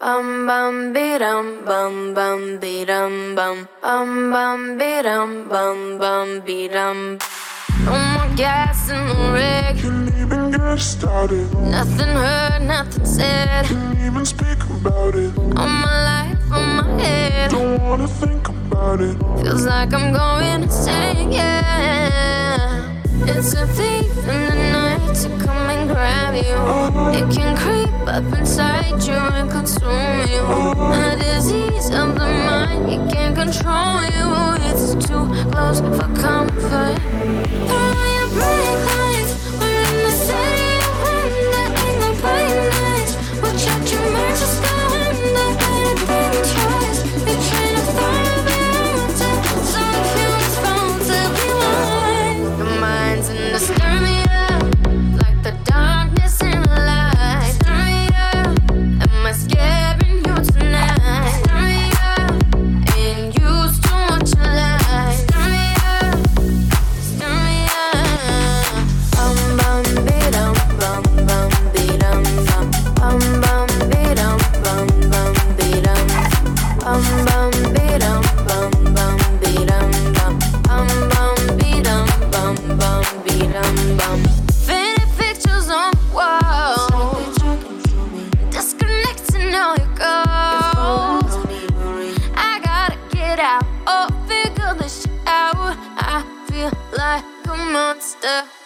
Bum bum be-dum bum bum be-dum bum be-dum bum be-dum. No more gas in the rig. Can't even get started. Nothing heard, nothing said. Can't even speak about it. All my life on my head. Don't wanna think about it. Feels like I'm going insane, yeah. It's a thief in the night to come and grab you. It can creep up inside you and consume you. A disease of the mind, it can't control you. It's too close for comfort. Throw on your bright lights. We're in the city of wonder. Ain't no bright nights. We'll check your merch, just go under. Ain't a damn choice. You're trying to throw me out to some human's phone to be mine. Your mind's in the stir me up, like the darkness in the light. Stir me up, am I scaring you tonight? Stir me up, ain't used to what you like. Stir me up, stir me up. Bum bum be-dum bum be-dum bum be-dum bum be-dum. Bum be-dum bum be-dum be-dum bum. Faded pictures on the wall, disconnecting all your goals. I gotta get out, figure this shit out. I feel like a monster.